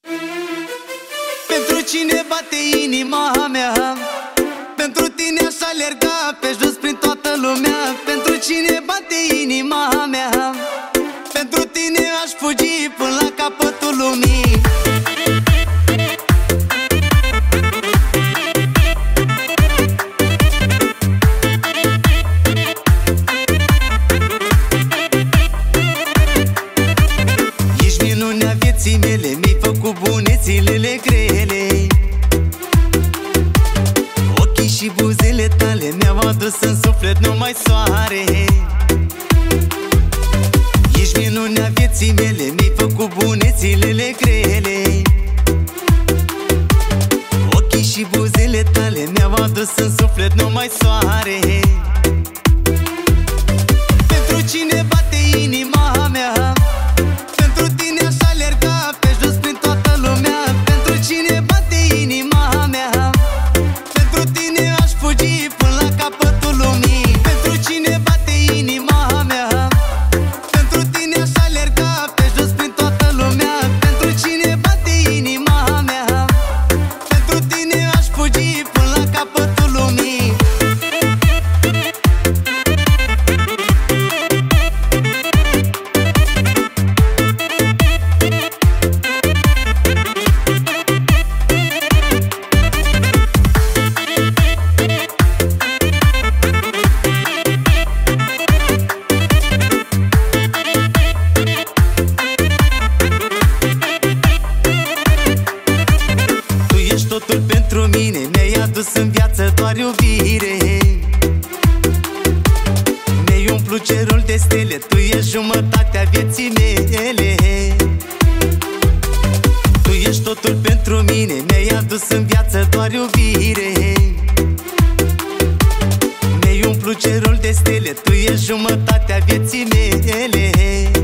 Pentru cine bate inima mea, pentru tine aș alerga pe jos prin toată lumea. Pentru cine bate inima mea, pentru tine aș fugi până la capătul lumii. Ești minunea vieții mele, mi-ai făcut bune zilele grele. Ochii și buzele tale mi-au adus în suflet numai soare. Ești minunea vieții mele, mi-ai făcut bune zilele grele. Ochii și buzele tale mi-au adus în suflet numai soare. Pentru cine bate inima mea, pentru tine aș alerga pe jos prin toată lumea. Pentru cine bate inima mea, pentru tine aș fugi până la capătul lumii. Pentru cine bate inima mea, pentru tine aș alerga pe jos prin toată lumea. Pentru cine bate inima mea, pentru tine aș fugi până la capătul lumii. Totul pentru mine, mi-ai adus în viață doar iubire. Mi-ai umplut cerul de stele, tu ești jumătatea vieții mele. Tu ești totul pentru mine, mi-ai adus în viață doar iubire. Mi-ai umplut cerul de stele, tu ești jumătatea vieții mele.